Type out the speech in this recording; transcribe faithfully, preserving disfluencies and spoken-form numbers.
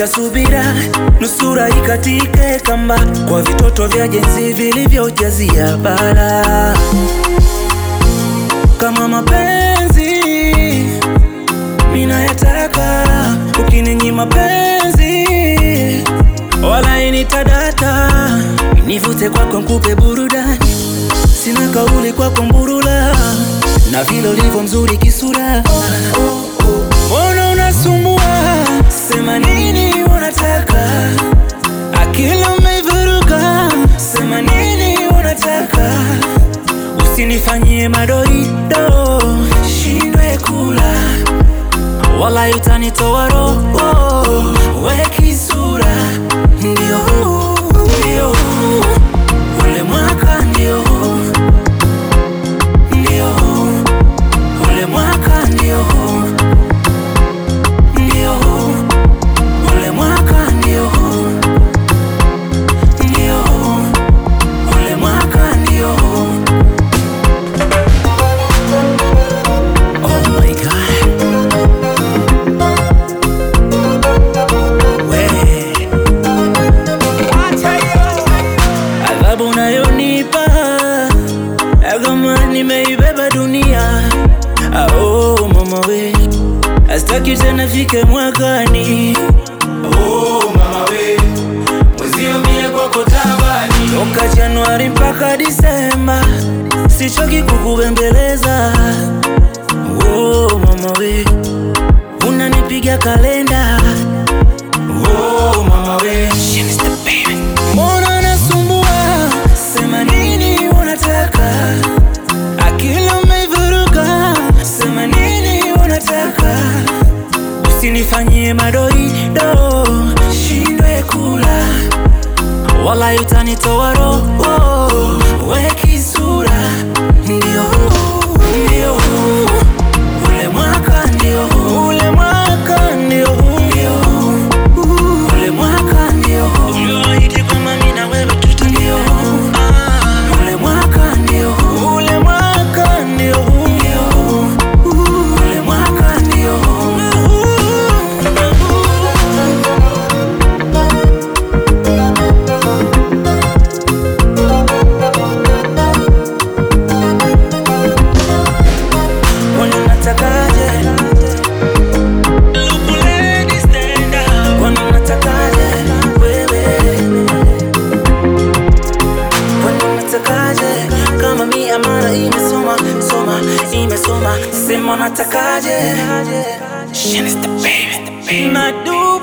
vuta subira, nusura ikatike kamba, kwa vitoto vya jenzi vilivyojazia bara. Kama mapenzi mina yataka, ukininyima mapenzi wala initadata. Nivute kwako nkupe burudani, sina kauli kwako mburula, na vile ulivyo mzuri kisura. Mbona unasumbua, sema nini unataka, akili umeivuruga, sema nini unataka. Usinifanyie madoido, shindwe kula, wala utanitoa roho, we kisura. Ndio ndio ule mwaka, ndio ndio ule mwaka, ndio ndio ule mwaka, ndio ndio ule mwaka, ndio. Oh my God, we adhabu unayonipa kama nimeibeba dunia. Oh mama we, astaki tena fike mwakani. Oh mama we, mwezio mie kwako tabani. Toka Januari mpaka Disemba, sichoki kukubembeleza. Oh mama we, unanipiga kalenda. Oh mama we, mbona nasumbua, sema nini unataka, akili umeivuruga, sema nini unataka. Usinifanyie madoido, shindwe kula, wala utanitoa roho, we kisura. Ndio ndio ule mwaka, ndio ule mwaka, ndio ndio ule mwaka, ndio ulioahidi kwamba mimi na wewe tutandio. Ule mwaka, ndio ule mwaka, ndio ule mwaka, ndio. Kwani unatakaje? Look lady stand up. Kwani unatakaje wewe? Kwani unatakaje? Kama mi amana imesoma soma imesoma, sema unatakaje? She is the baby, the baby. Madu